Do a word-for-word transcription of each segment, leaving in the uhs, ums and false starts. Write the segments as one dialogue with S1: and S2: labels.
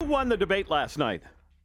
S1: won the debate last night?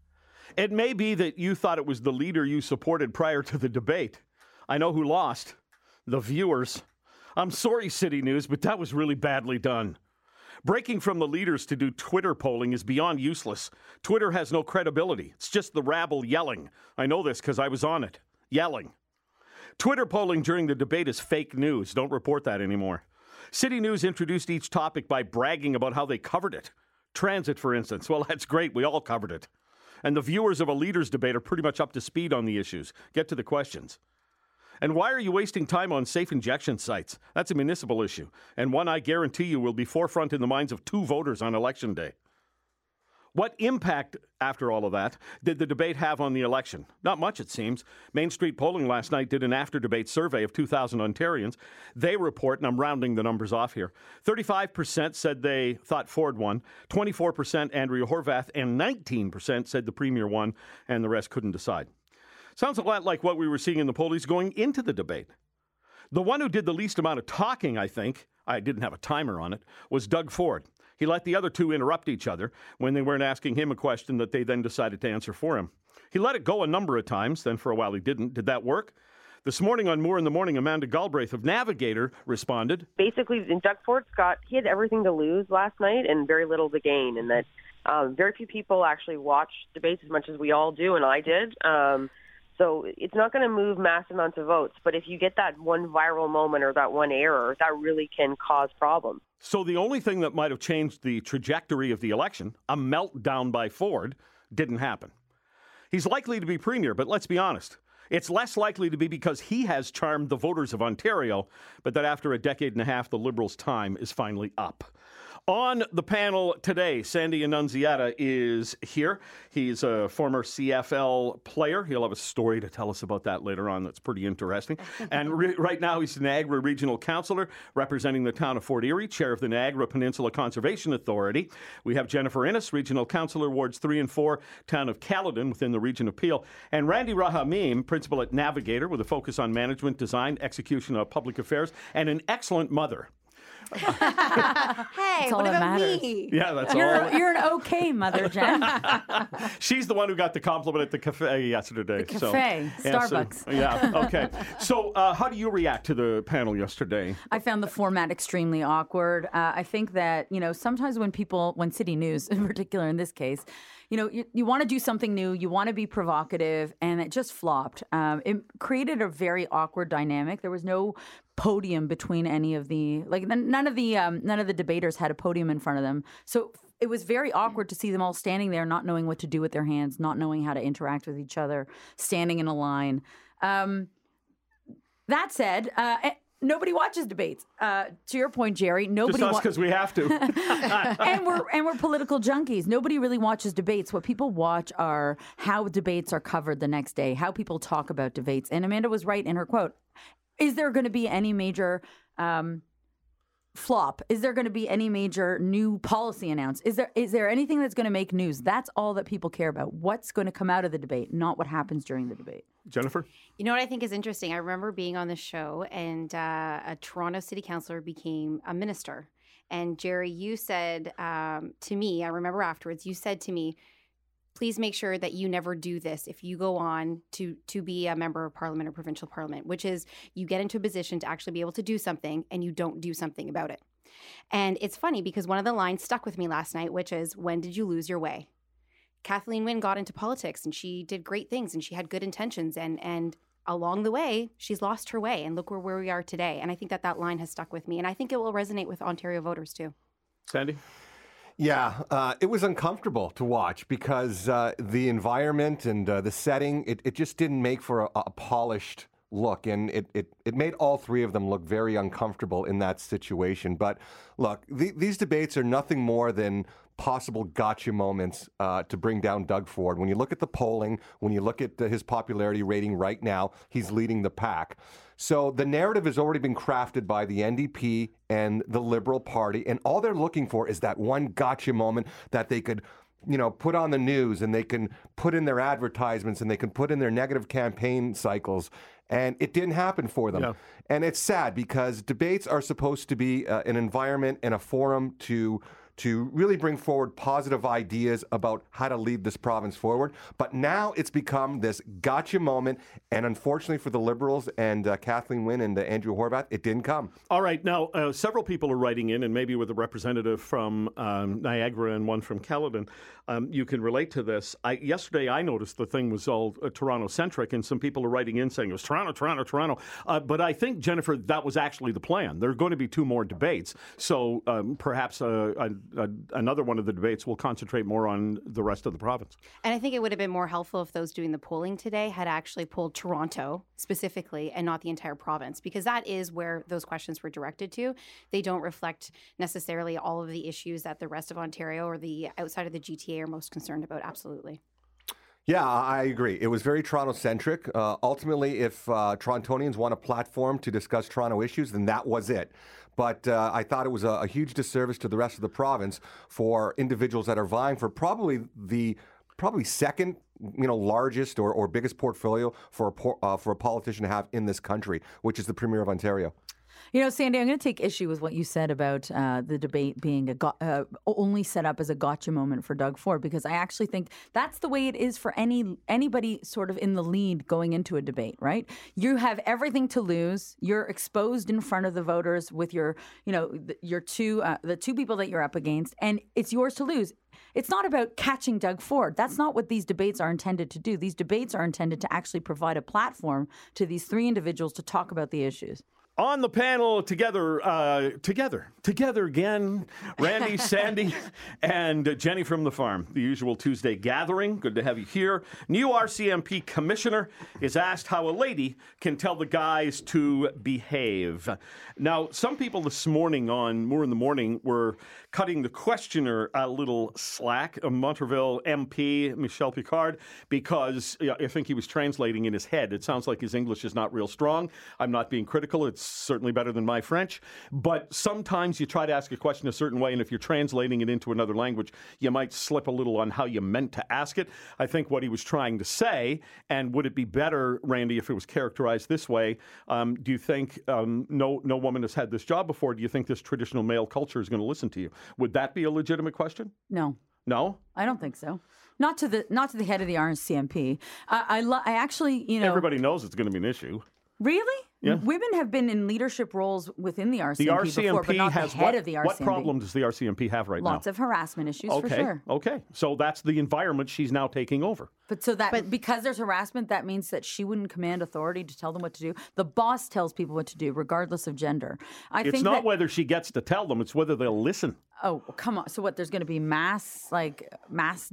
S1: It may be that you thought it was the leader you supported prior to the debate. I know who lost. The viewers. I'm sorry, City News, but that was really badly done. Breaking from the leaders to do Twitter polling is beyond useless. Twitter has no credibility. It's just the rabble yelling. I know this because I was on it. Yelling. Twitter polling during the debate is fake news. Don't report that anymore. City News introduced each topic by bragging about how they covered it. Transit, for instance. Well, that's great. We all covered it. And the viewers of a leaders debate are pretty much up to speed on the issues. Get to the questions. And why are you wasting time on safe injection sites? That's a municipal issue, and one I guarantee you will be forefront in the minds of two voters on Election Day. What impact, after all of that, did the debate have on the election? Not much, it seems. Main Street Polling last night did an after-debate survey of two thousand Ontarians. They report, and I'm rounding the numbers off here, thirty-five percent said they thought Ford won, twenty-four percent Andrea Horwath, and nineteen percent said the Premier won, and the rest couldn't decide. Sounds a lot like what we were seeing in the polls going into the debate. The one who did the least amount of talking, I think, I didn't have a timer on it, was Doug Ford. He let the other two interrupt each other when they weren't asking him a question that they then decided to answer for him. He let it go a number of times, then for a while he didn't. Did that work? This morning on Moore in the Morning, Amanda Galbraith of Navigator responded.
S2: Basically, Doug Ford, Scott, he had everything to lose last night and very little to gain, and that um, very few people actually watch debates as much as we all do, and I did. Um, So it's not going to move mass amounts of votes. But if you get that one viral moment or that one error, that really can cause problems.
S1: So the only thing that might have changed the trajectory of the election, a meltdown by Ford, didn't happen. He's likely to be Premier, but let's be honest. It's less likely to be because he has charmed the voters of Ontario, but that after a decade and a half, the Liberals' time is finally up. On the panel today, Sandy Annunziata is here. He's a former C F L player. He'll have a story to tell us about that later on that's pretty interesting. And re- right now he's the Niagara Regional Councillor representing the town of Fort Erie, chair of the Niagara Peninsula Conservation Authority. We have Jennifer Innes, Regional Councillor, Wards three and four, town of Caledon within the region of Peel. And Randy Rahamim, principal at Navigator with a focus on management, design, execution of public affairs, and an excellent mother.
S3: Hey,
S4: that's
S3: what about
S4: matters.
S3: me?
S1: Yeah, that's
S4: You're,
S1: all.
S4: you're an okay mother, Jen.
S1: She's the one who got the compliment at the cafe yesterday.
S4: The
S1: so,
S4: cafe,
S1: yeah, so-
S4: Starbucks.
S1: yeah, okay. So uh, how do you react to the panel yesterday?
S4: I found the format extremely awkward. Uh, I think that, you know, sometimes when people, when City News in particular in this case, you know, you, you want to do something new, you want to be provocative, and it just flopped. Um, it created a very awkward dynamic. There was no podium between any of the, like none of the, um, none of the debaters had a podium in front of them. So it was very awkward to see them all standing there, not knowing what to do with their hands, not knowing how to interact with each other, standing in a line. Um, that said, uh, nobody watches debates. Uh, to your point, Jerry, nobody
S1: Just us
S4: wa-
S1: because we have to.
S4: and we're and we're political junkies. Nobody really watches debates. What people watch are how debates are covered the next day, how people talk about debates. And Amanda was right in her quote. Is there going to be any major um, flop? Is there going to be any major new policy announced? Is there is there anything that's going to make news? That's all that people care about. What's going to come out of the debate, not what happens during the debate.
S1: Jennifer?
S3: You know what I think is interesting? I remember being on the show and uh, a Toronto city councillor became a minister. And Jerry, you said um, to me, I remember afterwards, you said to me, please make sure that you never do this if you go on to to be a member of parliament or provincial parliament, which is you get into a position to actually be able to do something and you don't do something about it. And it's funny because one of the lines stuck with me last night, which is, when did you lose your way? Kathleen Wynne got into politics and she did great things and she had good intentions. And and along the way, she's lost her way. And look where, where we are today. And I think that that line has stuck with me. And I think it will resonate with Ontario voters too.
S1: Sandy?
S5: Yeah, uh, it was uncomfortable to watch because uh, the environment and uh, the setting, it, it just didn't make for a, a polished look. And it, it, it made all three of them look very uncomfortable in that situation. But look, the, these debates are nothing more than possible gotcha moments uh, to bring down Doug Ford. When you look at the polling, when you look at uh, his popularity rating right now, he's leading the pack. So the narrative has already been crafted by the N D P and the Liberal Party, and all they're looking for is that one gotcha moment that they could, you know, put on the news and they can put in their advertisements and they can put in their negative campaign cycles. And it didn't happen for them. Yeah. And it's sad because debates are supposed to be uh, an environment and a forum to to really bring forward positive ideas about how to lead this province forward. But now it's become this gotcha moment, and unfortunately for the Liberals and uh, Kathleen Wynne and uh, Andrew Horwath, it didn't come.
S1: All right. Now, uh, several people are writing in, and maybe with a representative from um, Niagara and one from Caledon, um, you can relate to this. I, yesterday, I noticed the thing was all uh, Toronto-centric, and some people are writing in saying it was Toronto, Toronto, Toronto. Uh, but I think, Jennifer, that was actually the plan. There are going to be two more debates, so um, perhaps uh, a, a, another one of the debates will concentrate more on the rest of the province.
S3: And I think it would have been more helpful if those doing the polling today had actually polled Toronto specifically and not the entire province, because that is where those questions were directed to. They don't reflect necessarily all of the issues that the rest of Ontario or the outside of the G T A are most concerned about. Absolutely.
S5: Yeah, I agree. It was very Toronto-centric. Uh, ultimately, if uh, Torontonians want a platform to discuss Toronto issues, then that was it. But uh, I thought it was a, a huge disservice to the rest of the province for individuals that are vying for probably the probably second, you know, largest or, or biggest portfolio for a por- uh, for a politician to have in this country, which is the Premier of Ontario.
S4: You know, Sandy, I'm going to take issue with what you said about uh, the debate being a go- uh, only set up as a gotcha moment for Doug Ford, because I actually think that's the way it is for any anybody sort of in the lead going into a debate, right? You have everything to lose. You're exposed in front of the voters with your, you know, th- your two uh, the two people that you're up against, and it's yours to lose. It's not about catching Doug Ford. That's not what these debates are intended to do. These debates are intended to actually provide a platform to these three individuals to talk about the issues.
S1: On the panel together, uh, together, together again, Randy, Sandy, and Jenny from the farm. The usual Tuesday gathering. Good to have you here. New R C M P commissioner is asked how a lady can tell the guys to behave. Now, some people this morning on Moore in the Morning were cutting the questioner a little slack, a Montreal M P, Michel Picard, because you know, I think he was translating in his head. It sounds like his English is not real strong. I'm not being critical. It's certainly better than my French. But sometimes you try to ask a question a certain way, and if you're translating it into another language, you might slip a little on how you meant to ask it. I think what he was trying to say, and would it be better, Randy, if it was characterized this way, um, do you think um, no, no woman has had this job before? Do you think this traditional male culture is going to listen to you? Would that be a legitimate question?
S4: No.
S1: No?
S4: I don't think so. Not to the not to the head of the R C M P. I I, lo- I actually, you know,
S1: everybody knows it's going to be an issue.
S4: Really?
S1: Yeah.
S4: Women have been in leadership roles within the R C M P,
S1: the R C M P
S4: before, but not
S1: has
S4: the head
S1: what,
S4: of the R C M P.
S1: What problem does the R C M P have right
S4: Lots
S1: now?
S4: Lots of harassment issues,
S1: okay.
S4: for sure.
S1: Okay. So that's the environment she's now taking over.
S4: But so that
S3: But-
S4: because there's harassment, that means that she wouldn't command authority to tell them what to do. The boss tells people what to do, regardless of gender. I
S1: It's
S4: think
S1: not
S4: that,
S1: whether she gets to tell them; it's whether they'll listen.
S4: Oh, come on. So what? There's going to be mass, like mass.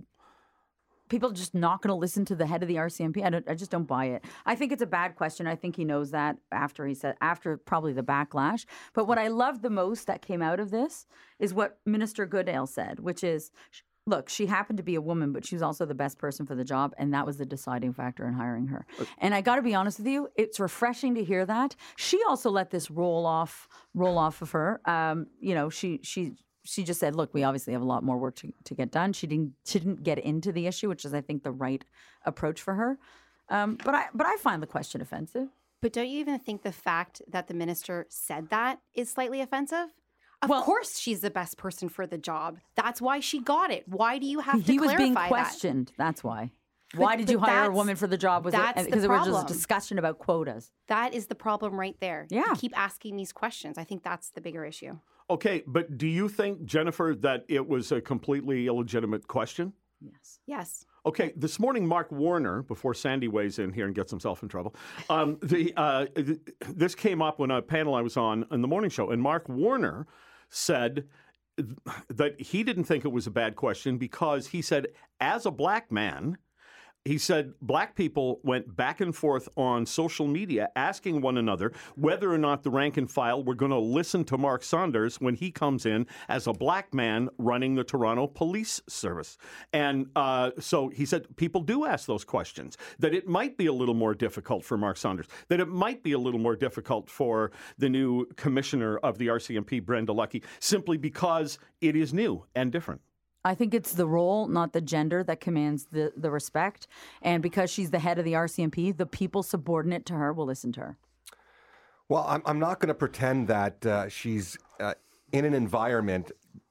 S4: People just not going to listen to the head of the R C M P. I don't. I just don't buy it. I think it's a bad question. I think he knows that after he said after probably the backlash. But what I loved the most that came out of this is what Minister Goodale said, which is, look, she happened to be a woman, but she was also the best person for the job, and that was the deciding factor in hiring her. And I got to be honest with you, it's refreshing to hear that. She also let this roll off, roll off of her. Um, you know, she she. She just said, look, we obviously have a lot more work to, to get done. She didn't she didn't get into the issue, which is, I think, the right approach for her. Um, but I but I find the question offensive.
S3: But don't you even think the fact that the minister said that is slightly offensive? Of
S4: Well-
S3: course she's the best person for the job. That's why she got it. Why do you have to
S4: He was
S3: clarify
S4: being
S3: that?
S4: questioned. That's why. Why did you
S3: but
S4: hire a
S3: that's-
S4: woman for the job? Was it
S3: that's the
S4: because there was just
S3: problem.
S4: a discussion about quotas?
S3: That is the problem right there.
S4: Yeah.
S3: You keep asking these questions. I think that's the bigger issue.
S1: Okay, but do you think, Jennifer, that it was a completely illegitimate question?
S4: Yes.
S3: Yes.
S1: Okay, this morning, Mark Warner, before Sandy weighs in here and gets himself in trouble, um, the uh, th- this came up when a panel I was on in the morning show, and Mark Warner said th- that he didn't think it was a bad question because he said, as a black man, he said black people went back and forth on social media asking one another whether or not the rank and file were going to listen to Mark Saunders when he comes in as a black man running the Toronto Police Service. And uh, so he said people do ask those questions, that it might be a little more difficult for Mark Saunders, that it might be a little more difficult for the new commissioner of the R C M P, Brenda Lucki, simply because it is new and different.
S4: I think it's the role, not the gender, that commands the, the respect. And because she's the head of the R C M P, the people subordinate to her will listen to her.
S5: Well, I'm, I'm not going to pretend that uh, she's uh, in an environment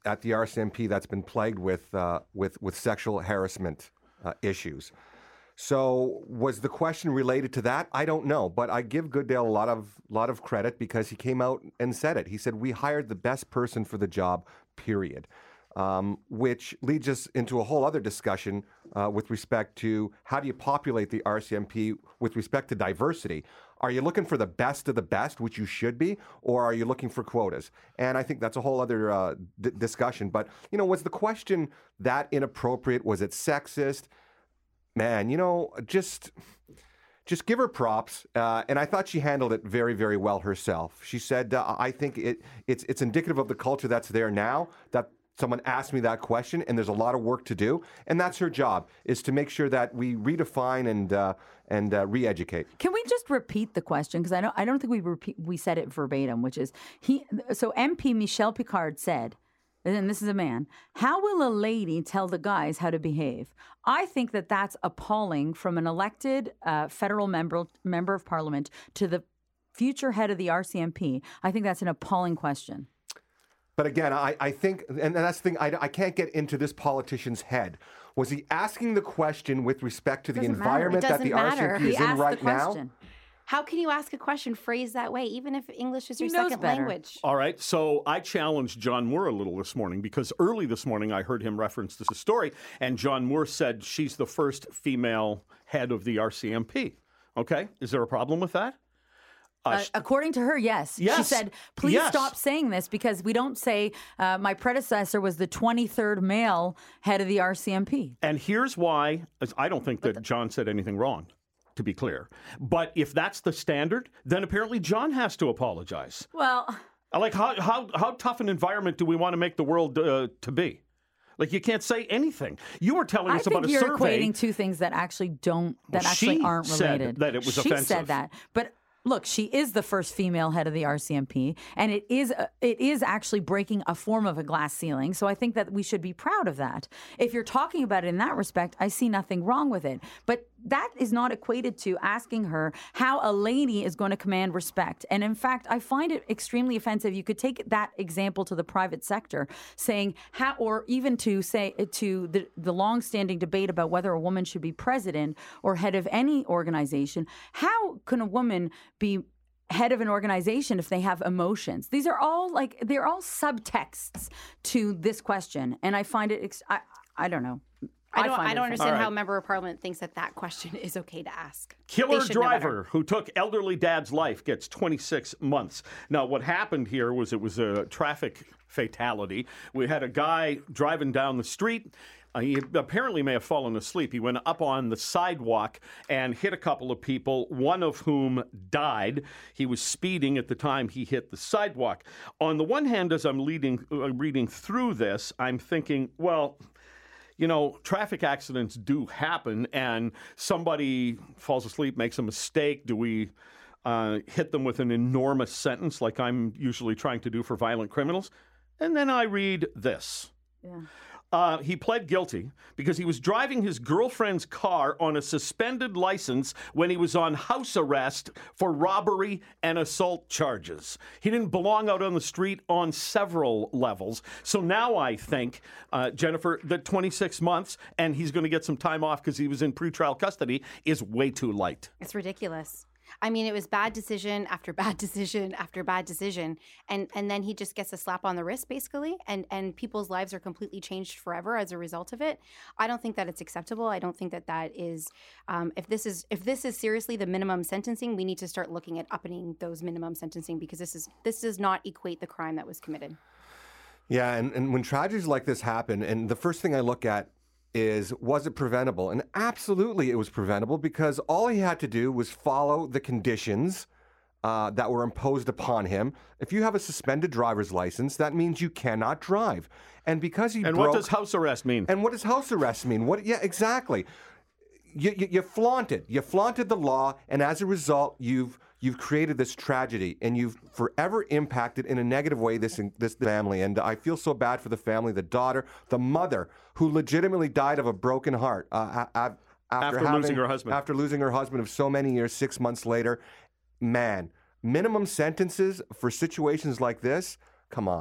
S5: at the R C M P that's been plagued with uh, with with sexual harassment uh, issues. So was the question related to that? I don't know, but I give Goodale a lot of lot of credit because he came out and said it. He said, we hired the best person for the job, period. Um, which leads us into a whole other discussion uh, with respect to how do you populate the R C M P with respect to diversity. Are you looking for the best of the best, which you should be, or are you looking for quotas? And I think that's a whole other uh, d- discussion. But, you know, was the question that inappropriate? Was it sexist? Man, you know, just... Just give her props, uh, and I thought she handled it very, very well herself. She said, uh, "I think it, it's it's indicative of the culture that's there now. That someone asked me that question, and there's a lot of work to do, and that's her job is to make sure that we redefine and uh, and uh, re-educate."
S4: Can we just repeat the question because I don't I don't think we repeat, we said it verbatim, which is he. So M P Michel Picard said. And this is a man. How will a lady tell the guys how to behave? I think that that's appalling from an elected uh, federal member member of parliament to the future head of the R C M P. I think that's an appalling question.
S5: But again, I, I think, and that's the thing, I, I can't get into this politician's head. Was he asking the question with respect to the
S3: Doesn't
S5: environment
S3: matter.
S5: that the
S3: Doesn't
S5: R C M P
S3: matter.
S5: is
S4: He
S5: in
S4: asked
S5: right
S4: the
S5: now?
S4: question.
S3: How can you ask a question phrased that way, even if English is
S4: He
S3: your
S4: knows
S3: second
S4: better.
S3: language?
S1: All right, so I challenged John Moore a little this morning because early this morning I heard him reference this story, and John Moore said she's the first female head of the R C M P. Okay, is there a problem with that? Uh,
S4: Uh, according to her, yes. She
S1: Yes.
S4: said, please
S1: Yes.
S4: stop saying this because we don't say uh, my predecessor was the twenty-third male head of the R C M P.
S1: And here's why, as I don't think that John said anything wrong, to be clear. But if that's the standard, then apparently John has to apologize.
S4: Well,
S1: Like, how how how tough an environment do we want to make the world uh, to be? Like, you can't say anything. You were telling
S4: I
S1: us
S4: think
S1: about a
S4: you're
S1: survey.
S4: equating two things that actually don't, that
S1: Well,
S4: actually
S1: she
S4: aren't
S1: said
S4: related.
S1: that it was
S4: she
S1: offensive.
S4: said that. But look, she is the first female head of the R C M P, and it is uh, it is actually breaking a form of a glass ceiling. So I think that we should be proud of that. If you're talking about it in that respect, I see nothing wrong with it. But that is not equated to asking her how a lady is going to command respect. And in fact, I find it extremely offensive. You could take that example to the private sector, saying how, or even to say to the, the long-standing debate about whether a woman should be president or head of any organization. How can a woman be head of an organization if they have emotions? These are all like, they're all subtexts to this question. And I find it, ex- I, I don't know.
S3: I don't.
S4: find
S3: I
S4: it
S3: don't
S4: offensive.
S3: understand
S1: All
S3: how a
S1: right.
S3: member of parliament thinks that that question is okay to ask.
S1: Killer
S3: They should know better.
S1: driver who took elderly dad's life gets twenty-six months. Now, what happened here was it was a traffic fatality. We had a guy driving down the street. Uh, he apparently may have fallen asleep. He went up on the sidewalk and hit a couple of people, one of whom died. He was speeding at the time he hit the sidewalk. On the one hand, as I'm leading, uh, reading through this, I'm thinking, well, you know, traffic accidents do happen, and somebody falls asleep, makes a mistake. Do we uh, hit them with an enormous sentence like I'm usually trying to do for violent criminals? And then I read this.
S4: Yeah.
S1: Uh, he pled guilty because he was driving his girlfriend's car on a suspended license when he was on house arrest for robbery and assault charges. He didn't belong out on the street on several levels. So now I think, uh, Jennifer, that twenty-six months and he's going to get some time off because he was in pretrial custody is way too light.
S3: It's ridiculous. I mean, it was bad decision after bad decision after bad decision, and and then he just gets a slap on the wrist, basically, and and people's lives are completely changed forever as a result of it. I don't think that it's acceptable. I don't think that that is. Um, if this is if this is seriously the minimum sentencing, we need to start looking at upping those minimum sentencing because this is this does not equate the crime that was committed.
S5: Yeah, and, and when tragedies like this happen, and the first thing I look at is, was it preventable? And absolutely it was preventable because all he had to do was follow the conditions uh, that were imposed upon him. If you have a suspended driver's license, that means you cannot drive. And because he
S1: And
S5: broke...
S1: what does house arrest mean?
S5: And what does house arrest mean? What? Yeah, exactly. You, you, you flaunted. You flaunted the law, and as a result, you've you've created this tragedy, and you've forever impacted in a negative way this this family. And I feel so bad for the family, the daughter, the mother, who legitimately died of a broken heart uh, after,
S1: After
S5: having,
S1: losing her husband.
S5: After losing her husband of so many years, six months later. Man, minimum sentences for situations like this. Come on.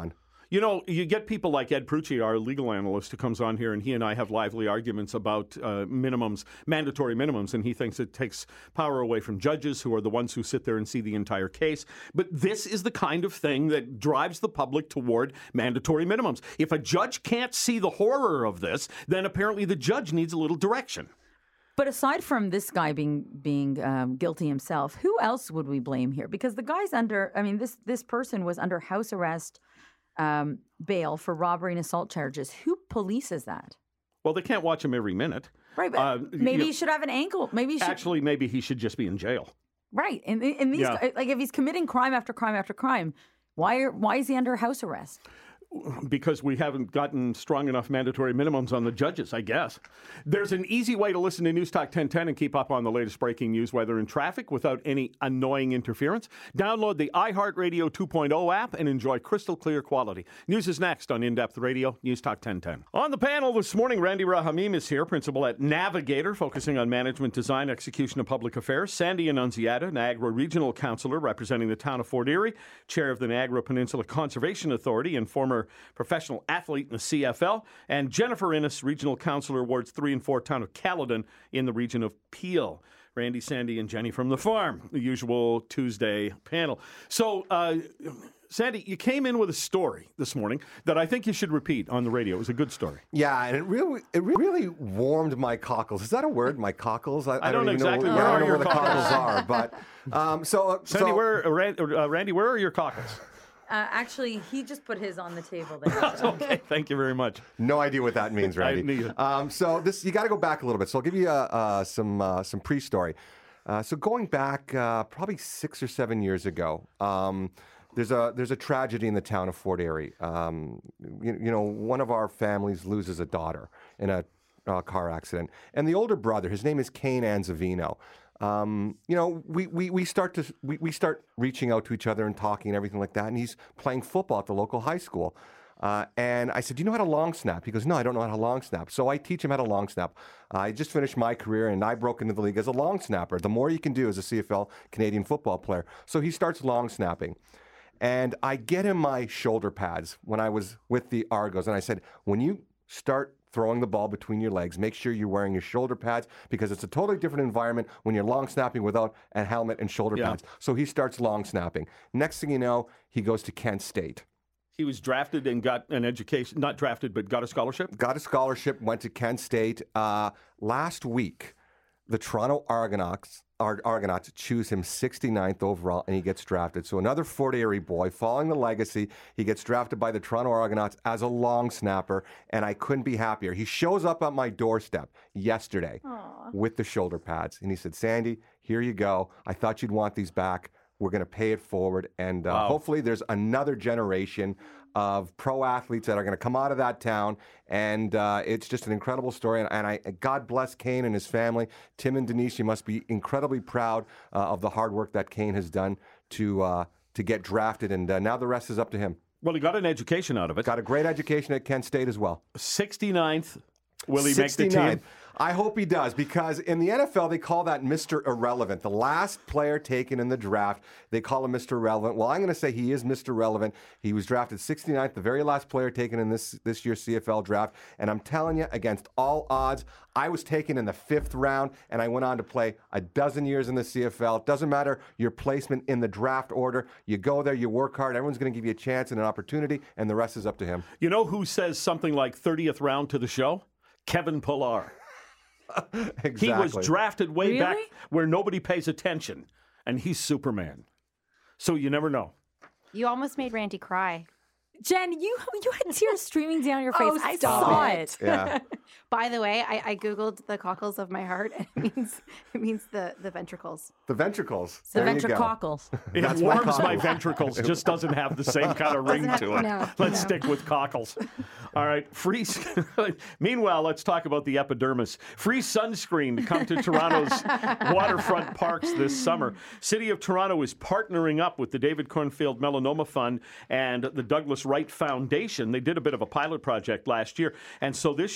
S1: You know, you get people like Ed Prucci, our legal analyst, who comes on here, and he and I have lively arguments about uh, minimums, mandatory minimums, and he thinks it takes power away from judges, who are the ones who sit there and see the entire case. But this is the kind of thing that drives the public toward mandatory minimums. If a judge can't see the horror of this, then apparently the judge needs a little direction.
S4: But aside from this guy being being um, guilty himself, who else would we blame here? Because the guy's under, I mean, this this person was under house arrest um, bail for robbery and assault charges. Who polices that?
S1: Well, they can't watch him every minute.
S4: Right, but
S1: Uh,
S4: maybe
S1: you-
S4: he should have an ankle. Maybe he should.
S1: Actually, maybe he should just be in jail.
S4: Right, and in these,
S1: Yeah.
S4: like, if he's committing crime after crime after crime, why are why is he under house arrest?
S1: Because we haven't gotten strong enough mandatory minimums on the judges, I guess. There's an easy way to listen to News Talk ten ten and keep up on the latest breaking news, weather, and traffic without any annoying interference. Download the iHeartRadio two point oh app and enjoy crystal clear quality. News is next on In-Depth Radio, News Talk ten ten. On the panel this morning, Randy Rahamim is here, principal at Navigator, focusing on management, design, execution, and public affairs. Sandy Annunziata, Niagara Regional Councillor representing the town of Fort Erie, chair of the Niagara Peninsula Conservation Authority, and former professional athlete in the C F L, and Jennifer Innes, Regional Councillor, Wards three and four, town of Caledon, in the region of Peel. Randy, Sandy, and Jenny from the farm, the usual Tuesday panel. So, uh, Sandy, you came in with a story this morning that I think you should repeat on the radio. It was a good story.
S5: Yeah, and it really, it really warmed my cockles. Is that a word? My cockles? I,
S1: I don't know
S5: even
S1: exactly
S5: know,
S1: where
S5: I
S1: are
S5: don't know
S1: your
S5: where the
S1: cockles.
S5: cockles are, but um, so uh,
S1: Sandy,
S5: so,
S1: where, uh, Rand, uh, Randy, where are your cockles?
S4: Uh, actually, he just put his on the table there.
S1: Okay, thank you very much.
S5: No idea what that means, Randy.
S1: neither.
S5: Um, so this you got to go back a little bit. So I'll give you uh, uh, some uh, some pre-story. Uh, so going back uh, probably six or seven years ago, um, there's a there's a tragedy in the town of Fort Erie. Um, you, you know, one of our families loses a daughter in a uh, car accident, and the older brother, his name is Kane Anzavino. Um, you know, we, we, we start to we, we start reaching out to each other and talking and everything like that. And he's playing football at the local high school. Uh, and I said, "Do you know how to long snap?" He goes, "No, I don't know how to long snap." So I teach him how to long snap. Uh, I just finished my career and I broke into the league as a long snapper. The more you can do as a C F L Canadian football player. So he starts long snapping. And I get him my shoulder pads when I was with the Argos. And I said, when you start throwing the ball between your legs, make sure you're wearing your shoulder pads, because it's a totally different environment when you're long snapping without a helmet and shoulder
S1: Yeah.
S5: pads. So he starts long snapping. Next thing you know, he goes to Kent State.
S1: He was drafted and got an education, not drafted, but got a scholarship?
S5: Got a scholarship, went to Kent State. Uh, last week, the Toronto Argonauts, Ar- Argonauts choose him sixty-ninth overall, and he gets drafted. So another Fort Erie boy, following the legacy, he gets drafted by the Toronto Argonauts as a long snapper, and I couldn't be happier. He shows up at my doorstep yesterday with the shoulder pads, and he said, "Sandy, here you go. I thought you'd want these back. We're going to pay it forward, and uh,
S1: Wow.
S5: hopefully there's another generation of pro athletes that are going to come out of that town." And uh, it's just an incredible story. And, and I, God bless Kane and his family. Tim and Denise, you must be incredibly proud uh, of the hard work that Kane has done to uh, to get drafted. And uh, now the rest is up to him.
S1: Well, he got an education out of it.
S5: Got a great education at Kent State as well.
S1: sixty-ninth. Will he make the
S5: sixty-nine.
S1: team?
S5: I hope he does, because in the N F L, they call that Mister Irrelevant. The last player taken in the draft, they call him Mister Irrelevant. Well, I'm going to say he is Mister Relevant. He was drafted sixty-ninth, the very last player taken in this, this year's C F L draft. And I'm telling you, against all odds, I was taken in the fifth round, and I went on to play a dozen years in the C F L. It doesn't matter your placement in the draft order. You go there, you work hard. Everyone's going to give you a chance and an opportunity, and the rest is up to him.
S1: You know who says something like thirtieth round to the show? Kevin Pillar.
S5: Exactly.
S1: He was drafted way
S4: Really?
S1: back where nobody pays attention, and he's Superman. So you never know.
S3: You almost made Randy cry.
S4: Jen, you you had tears streaming down your face.
S3: Oh,
S4: I
S3: stop
S4: saw
S3: it.
S4: it.
S5: Yeah.
S3: By the way, I, I googled the cockles of my heart, and it means it means the, the ventricles.
S5: The ventricles.
S4: The
S5: There you go.
S4: ventricockles.
S1: It
S5: That's my
S1: warms my,
S5: cockles.
S1: ventricles, just doesn't have the same kind of ring
S3: Doesn't
S1: to
S3: have-
S1: it.
S3: no,
S1: let's
S3: no.
S1: stick with cockles. All right, free. Meanwhile, let's talk about the epidermis. Free sunscreen to come to Toronto's waterfront parks this summer. City of Toronto is partnering up with the David Cornfield Melanoma Fund and the Douglas Wright Foundation. They did a bit of a pilot project last year, and so this year,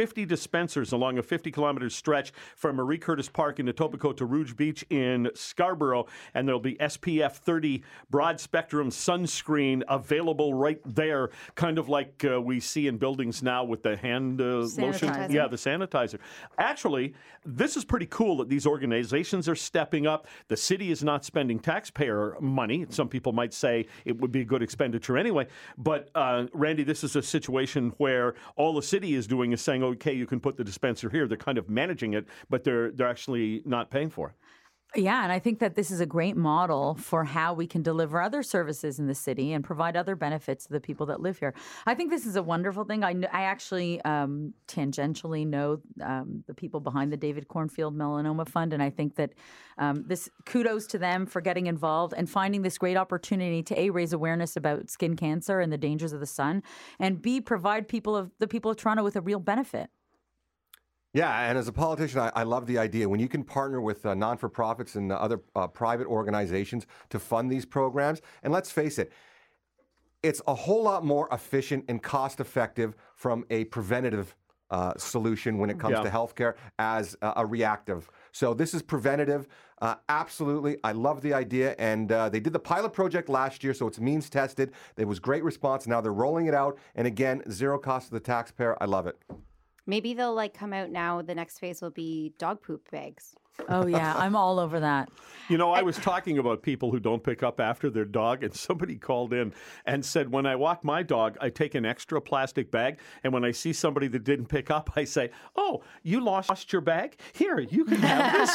S1: fifty dispensers along a fifty kilometer stretch from Marie Curtis Park in Etobicoke to Rouge Beach in Scarborough. And there'll be S P F thirty broad spectrum sunscreen available right there, kind of like uh, we see in buildings now with the hand uh, lotion.
S4: Sanitizer.
S1: Yeah, the sanitizer. Actually, this is pretty cool that these organizations are stepping up. The city is not spending taxpayer money. Some people might say it would be a good expenditure anyway. But, uh, Randy, this is a situation where all the city is doing is saying, okay, you can put the dispenser here. They're kind of managing it, but they're they're actually not paying for it.
S4: Yeah, and I think that this is a great model for how we can deliver other services in the city and provide other benefits to the people that live here. I think this is a wonderful thing. I, kn- I actually um, tangentially know um, the people behind the David Cornfield Melanoma Fund, and I think that um, this kudos to them for getting involved and finding this great opportunity to A, raise awareness about skin cancer and the dangers of the sun, and B, provide people of the people of Toronto with a real benefit.
S5: Yeah, and as a politician, I, I love the idea. When you can partner with uh, non-for-profits and other uh, private organizations to fund these programs, and let's face it, it's a whole lot more efficient and cost-effective from a preventative uh, solution when it comes
S1: Yeah.
S5: to healthcare as uh, a reactive. So this is preventative. Uh, absolutely. I love the idea. And uh, they did the pilot project last year, so it's means tested. There was great response. Now they're rolling it out. And again, zero cost to the taxpayer. I love it.
S3: Maybe they'll like come out now. The next phase will be dog poop bags.
S4: Oh, yeah, I'm all over that.
S1: You know, I was talking about people who don't pick up after their dog, and somebody called in and said, when I walk my dog, I take an extra plastic bag, and when I see somebody that didn't pick up, I say, oh, you lost your bag? Here, you can have this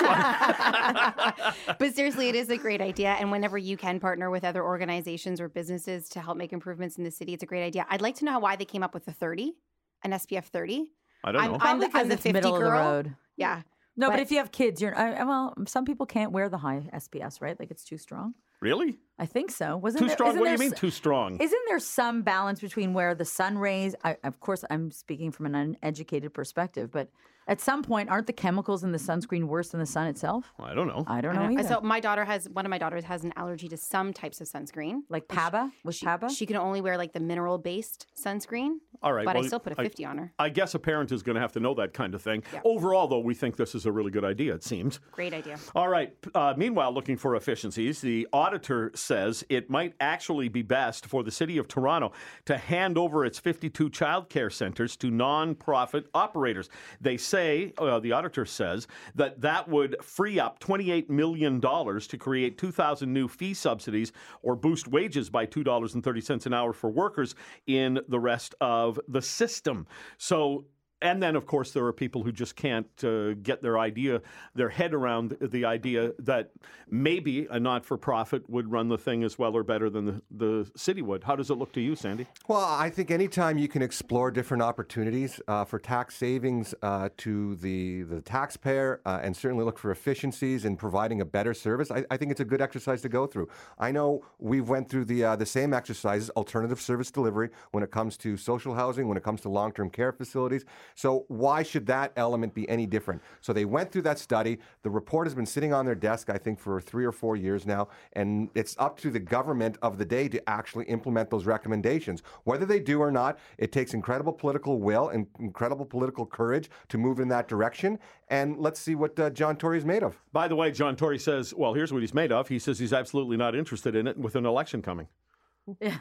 S1: one.
S3: But seriously, it is a great idea. And whenever you can partner with other organizations or businesses to help make improvements in the city, it's a great idea. I'd like to know why they came up with the thirty, an S P F thirty.
S1: I don't
S3: I'm,
S1: know.
S3: I'm,
S4: Probably
S3: the, I'm
S4: 'cause
S3: the
S4: it's
S3: fifty
S4: middle
S3: girl.
S4: of the road.
S3: Yeah.
S4: No, but,
S3: But-
S4: if you have kids, you're I, well. Some people can't wear the high S P S, right? Like it's too strong.
S1: Really?
S4: I think so. Wasn't
S1: Too
S4: there,
S1: strong?
S4: isn't
S1: What do you
S4: there
S1: mean
S4: s-
S1: too strong?
S4: Isn't there some balance between where the sun rays? I, of course, I'm speaking from an uneducated perspective, but at some point, aren't the chemicals in the sunscreen worse than the sun itself?
S1: I don't know.
S4: I don't
S3: I
S4: know
S3: don't-
S4: either.
S3: So my daughter has one of my daughters has an allergy to some types of sunscreen.
S4: like P A B A with
S3: She,
S4: P A B A.
S3: she can only wear like the mineral based sunscreen.
S1: All right.
S3: But
S1: well,
S3: I still put a fifty on her.
S1: I guess a parent is going to have to know that kind of thing.
S3: Yeah.
S1: Overall, though, we think this is a really good idea, it seems.
S3: Great idea.
S1: All right. Uh, meanwhile, looking for efficiencies, the auditor says it might actually be best for the City of Toronto to hand over its fifty-two childcare centres to non-profit operators. They say, uh, the auditor says, that that would free up twenty-eight million dollars to create two thousand new fee subsidies or boost wages by two dollars and thirty cents an hour for workers in the rest of the system. So, and then, of course, there are people who just can't uh, get their idea, their head around the idea that maybe a not-for-profit would run the thing as well or better than the, the city would. How does it look to you, Sandy?
S5: Well, I think anytime you can explore different opportunities uh, for tax savings uh, to the, the taxpayer uh, and certainly look for efficiencies in providing a better service, I, I think it's a good exercise to go through. I know we've went through the, uh, the same exercises, alternative service delivery, when it comes to social housing, when it comes to long-term care facilities. So why should that element be any different? So they went through that study. The report has been sitting on their desk, I think, for three or four years now, and it's up to the government of the day to actually implement those recommendations. Whether they do or not, it takes incredible political will and incredible political courage to move in that direction. And let's see what uh, John Tory is made of.
S1: By the way, John Tory says, well, here's what he's made of. He says he's absolutely not interested in it with an election coming.
S4: Yeah.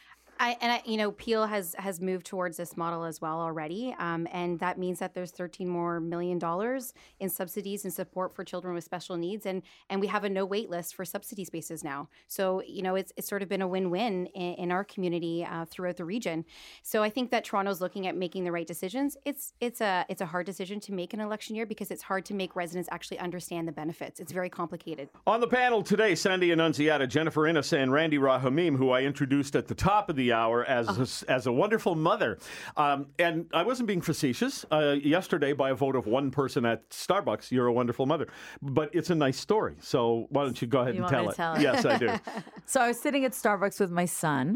S3: I, and I, you know, Peel has has moved towards this model as well already, um, and that means that there's thirteen more million dollars in subsidies and support for children with special needs, and and we have a no wait list for subsidy spaces now. So you know, it's it's sort of been a win win in, in our community uh, throughout the region. So I think that Toronto's looking at making the right decisions. It's it's a it's a hard decision to make in an election year because it's hard to make residents actually understand the benefits. It's very complicated.
S1: On the panel today, Sandy Annunziata, Jennifer Innes, and Randy Rahamim, who I introduced at the top of the hour as a, as a wonderful mother. Um, and I wasn't being facetious. Uh, yesterday, by a vote of one person at Starbucks, you're a wonderful mother. But it's a nice story. So why don't you go ahead
S4: You
S1: and
S4: want me
S1: tell
S4: to
S1: it?
S4: tell it?
S1: Yes, I do.
S4: So I was sitting at Starbucks with my son,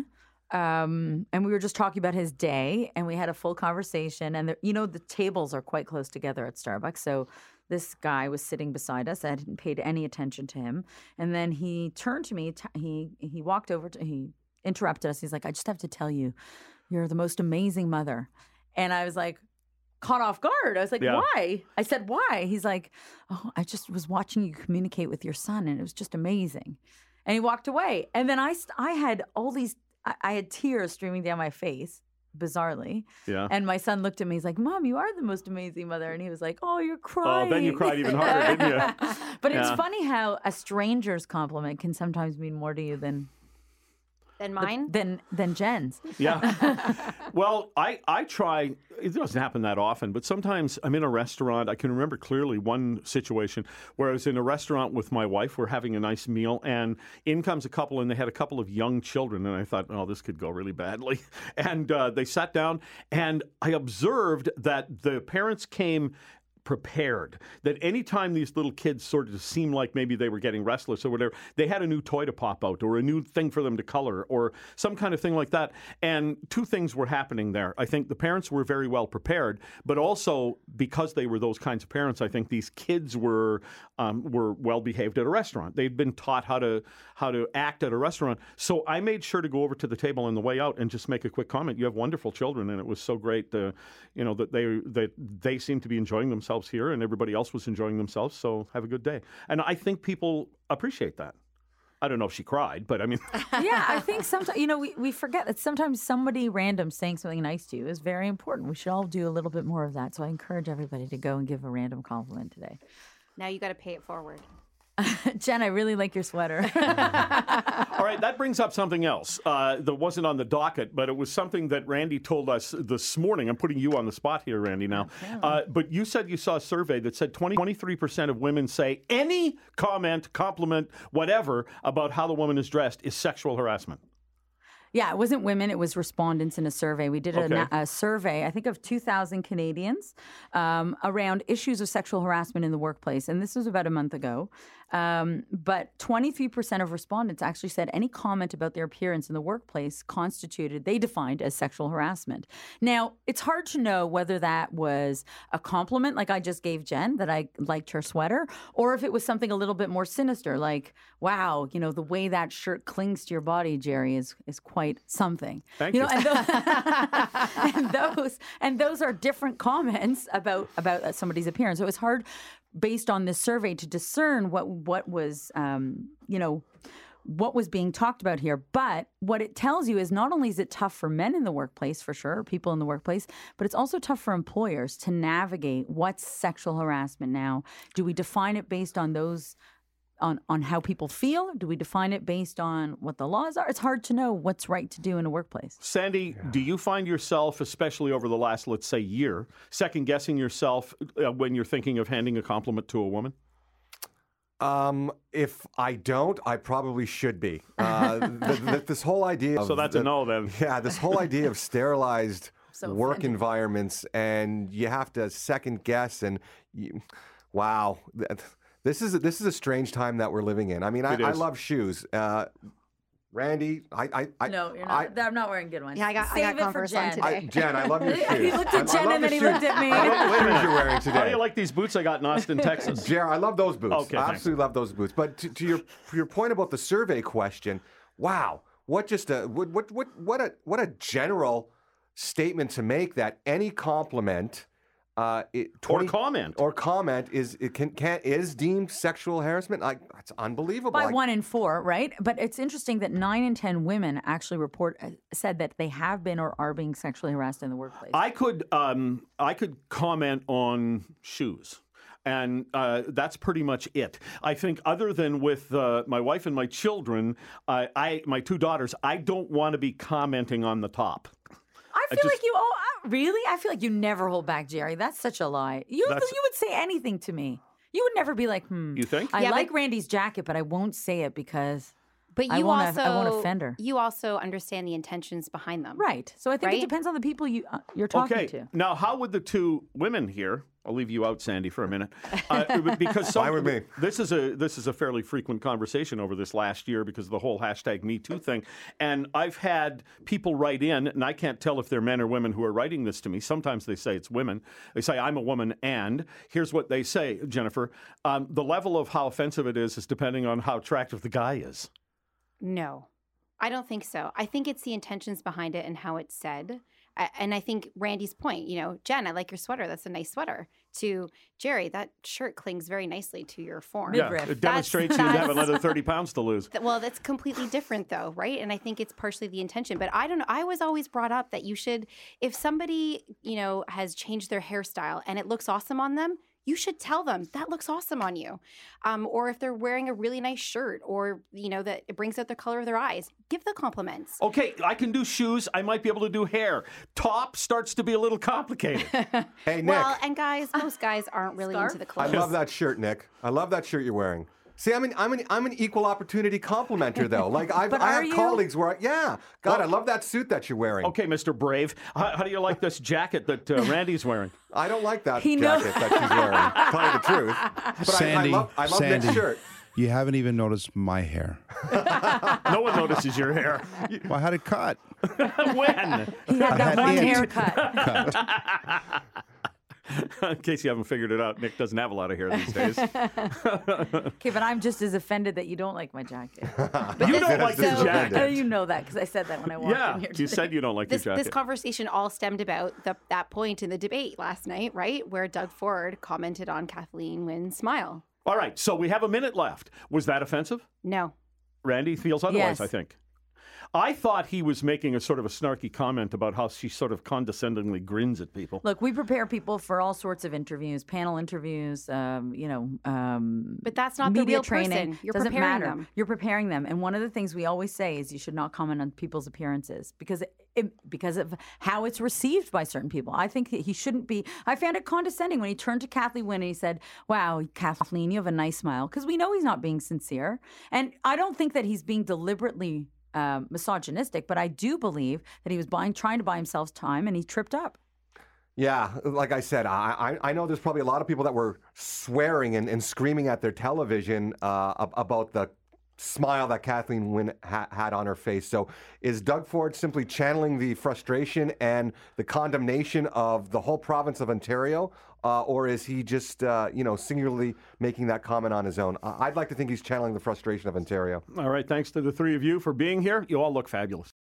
S4: um, and we were just talking about his day, and we had a full conversation. And there, you know, the tables are quite close together at Starbucks, so this guy was sitting beside us. I hadn't paid any attention to him, and then he turned to me. T- he he walked over to he interrupted us. He's like, "I just have to tell you, you're the most amazing mother," and I was like, caught off guard. I was like,
S1: Yeah.
S4: why? I said, why? He's like, oh, I just was watching you communicate with your son and it was just amazing. And he walked away. And then I, st- I had all these, I, I had tears streaming down my face, bizarrely.
S1: Yeah.
S4: And my son looked at me, he's like, Mom, you are the most amazing mother. And he was like, oh, you're crying.
S1: Oh, then you cried even harder, didn't you?
S4: But
S1: Yeah.
S4: it's funny how a stranger's compliment can sometimes mean more to you than
S3: Than mine?
S4: than than Jen's.
S1: Yeah. Well, I, I try, it doesn't happen that often, but sometimes I'm in a restaurant. I can remember clearly one situation where I was in a restaurant with my wife. We're having a nice meal, and in comes a couple, and they had a couple of young children. And I thought, oh, this could go really badly. And uh, they sat down, and I observed that the parents came prepared, that anytime these little kids sort of seemed like maybe they were getting restless or whatever, they had a new toy to pop out or a new thing for them to color or some kind of thing like that. And two things were happening there. I think the parents were very well prepared, but also because they were those kinds of parents, I think these kids were um, were well behaved at a restaurant. They'd been taught how to how to act at a restaurant. So I made sure to go over to the table on the way out and just make a quick comment. You have wonderful children, and it was so great, uh, you know, that they that they seem to be enjoying themselves here, and everybody else was enjoying themselves. So have a good day. And I think people appreciate that. I don't know if she cried, but I mean,
S4: Yeah, I think sometimes, you know, we, we forget that sometimes somebody random saying something nice to you is very important. We should all do a little bit more of that. So I encourage everybody to go and give a random compliment today.
S3: Now you got to pay it forward.
S4: Jen, I really like your sweater.
S1: all right, that brings up something else uh, that wasn't on the docket, but it was something that Randy told us this morning. I'm putting you on the spot here, Randy, now. Uh, but you said you saw a survey that said twenty, twenty-three percent of women say any comment, compliment, whatever about how the woman is dressed is sexual harassment.
S4: Yeah, it wasn't women. It was respondents in a survey. We did a,
S1: Okay.
S4: na- a survey, I think, of two thousand Canadians um, around issues of sexual harassment in the workplace. And this was about a month ago. Um, but twenty-three percent of respondents actually said any comment about their appearance in the workplace constituted, they defined as sexual harassment. Now, it's hard to know whether that was a compliment, like I just gave Jen, that I liked her sweater, or if it was something a little bit more sinister, like, wow, you know, the way that shirt clings to your body, Jerry, is is quite something.
S1: Thank
S4: you.
S1: you.
S4: Know, and, those, and those and those are different comments about about somebody's appearance. So it was hard, based on this survey, to discern what what was um, you know what was being talked about here. But what it tells you is not only is it tough for men in the workplace, for sure, people in the workplace, but it's also tough for employers to navigate what's sexual harassment now. Do we define it based on those? On, on how people feel? Do we define it based on what the laws are? It's hard to know what's right to do in a workplace.
S1: Sandy, do you find yourself, especially over the last, let's say, year, second guessing yourself uh, when you're thinking of handing a compliment to a woman?
S5: Um, if I don't, I probably should be. Uh, th- th- this whole idea of
S1: So that's a
S5: the-
S1: no then.
S5: Yeah, this whole idea of sterilized
S4: So
S5: work
S4: offended.
S5: environments, and you have to second guess. And you, wow, th- this is a, this is a strange time that we're living in. I mean, I,
S1: It
S5: I
S1: is.
S5: love shoes. Uh, Randy, I, I, I
S4: No, you're
S5: I,
S4: not. I'm not wearing good ones.
S3: Yeah, I got- I
S4: Save
S3: got
S4: it for
S3: Converse on
S4: Jen.
S3: today.
S5: I, Jen, I love your shoes.
S4: He looked at
S5: I- I
S4: Jen
S5: love
S4: and then
S5: the
S4: he
S5: shoes-
S4: looked at me.
S5: I love the
S1: Wait a
S5: shoes
S1: minute.
S5: you're wearing
S1: How do
S5: today.
S1: you like these boots I got in Austin, Texas?
S5: Jared, I love those boots.
S1: Okay,
S5: I
S1: thanks.
S5: absolutely love those boots. But to, to your your point about the survey question, wow, what just a what what what what a what a general statement to make that any compliment, uh, it,
S1: Or
S5: twenty
S1: comment.
S5: or comment is it can can is deemed sexual harassment. Like that's unbelievable.
S4: By
S5: Like,
S4: one in four, right? But it's interesting that nine in ten women actually report uh, said that they have been or are being sexually harassed in the workplace.
S1: I could um, I could comment on shoes. And uh, that's pretty much it. I think, other than with uh, my wife and my children, uh, I my two daughters, I don't want to be commenting on the top.
S4: I feel
S1: just-
S4: like you. Oh, uh, really? I feel like you never hold back, Jerry. That's such a lie. You
S1: That's-
S4: you would say anything to me. You would never be like, hmm.
S1: You think?
S4: I
S3: Yeah,
S4: like
S3: but-
S4: Randy's jacket, but I won't say it because.
S3: But you
S4: I won't
S3: also
S4: have- I won't offend her.
S3: You also understand the intentions behind them.
S4: Right. So I think
S3: Right?
S4: it depends on the people you uh, you're talking
S1: Okay.
S4: to.
S1: Now, how would the two women here? I'll leave you out, Sandy, for a minute, uh, because some,
S5: Fine with me.
S1: this is a this is a fairly frequent conversation over this last year because of the whole hashtag Me Too thing, and I've had people write in, and I can't tell if they're men or women who are writing this to me. Sometimes they say it's women. They say I'm a woman, and here's what they say, Jennifer: um, the level of how offensive it is is depending on how attractive the guy is.
S3: No, I don't think so. I think it's the intentions behind it and how it's said. I, and I think Randy's point, you know, Jen, I like your sweater. That's a nice sweater. To Jerry, that shirt clings very nicely to your form.
S1: Yeah,
S4: Midriff.
S1: it demonstrates you
S3: That's-
S1: have another thirty pounds to lose.
S3: Th- Well, that's completely different, though, right? And I think it's partially the intention. But I don't know. I was always brought up that you should, if somebody, you know, has changed their hairstyle and it looks awesome on them, you should tell them that looks awesome on you. Um, or if they're wearing a really nice shirt, or you know that it brings out the color of their eyes, give the compliments.
S1: Okay, I can do shoes. I might be able to do hair. Top starts to be a little complicated.
S5: Hey, Nick.
S3: Well, and guys, most guys aren't really
S4: Scarf?
S3: into the
S5: I
S3: clothes.
S5: love that shirt, Nick. I love that shirt you're wearing. See, I'm an I'm an I'm an equal opportunity complimenter though. Like I've,
S4: But
S5: I
S4: are
S5: have
S4: you?
S5: colleagues where, I, yeah, God, I love that suit that you're wearing.
S1: Okay, Mister Brave, how, how do you like this jacket that uh, Randy's wearing?
S5: I don't like that
S4: He knows-
S5: jacket that she's wearing. Tell you the truth, but
S6: Sandy,
S5: I, I love I love
S6: Sandy,
S5: Nick's shirt.
S6: you haven't even noticed my hair.
S1: No one notices your hair. You-
S6: Well, I had it cut.
S1: when?
S4: He had
S6: I
S4: that
S6: had
S4: one
S6: it.
S4: haircut.
S6: cut.
S1: In case you haven't figured it out, Nick doesn't have a lot of hair these days.
S4: Okay, but I'm just as offended that you don't like my jacket.
S1: You don't like
S5: this
S1: the
S5: is
S1: jacket.
S4: Uh, you know that because I said that when I walked
S1: Yeah,
S4: in here
S1: you
S4: today.
S1: said you don't like
S3: This,
S1: the jacket.
S3: this conversation all stemmed about the, that point in the debate last night, right? Where Doug Ford commented on Kathleen Wynn's smile.
S1: All right, so we have a minute left. Was that offensive?
S3: No.
S1: Randy feels otherwise,
S4: Yes.
S1: I think. I thought he was making a sort of a snarky comment about how she sort of condescendingly grins at people.
S4: Look, we prepare people for all sorts of interviews, panel interviews, um, you know, um,
S3: But that's not the
S4: media
S3: real
S4: training.
S3: person. You're
S4: Doesn't
S3: preparing
S4: matter.
S3: them.
S4: You're preparing them. And one of the things we always say is you should not comment on people's appearances because it, because of how it's received by certain people. I think that he shouldn't be. I found it condescending when he turned to Kathleen Wynne and he said, "Wow, Kathleen, you have a nice smile," because we know he's not being sincere. And I don't think that he's being deliberately um, misogynistic, but I do believe that he was buying, trying to buy himself time and he tripped up.
S5: Yeah, like I said, I, I I know there's probably a lot of people that were swearing and, and screaming at their television uh, ab- about the smile that Kathleen Wynne ha- had on her face. So is Doug Ford simply channeling the frustration and the condemnation of the whole province of Ontario? Uh, or is he just, uh, you know, singularly making that comment on his own? Uh, I'd like to think he's channeling the frustration of Ontario.
S1: All right, thanks to the three of you for being here. You all look fabulous.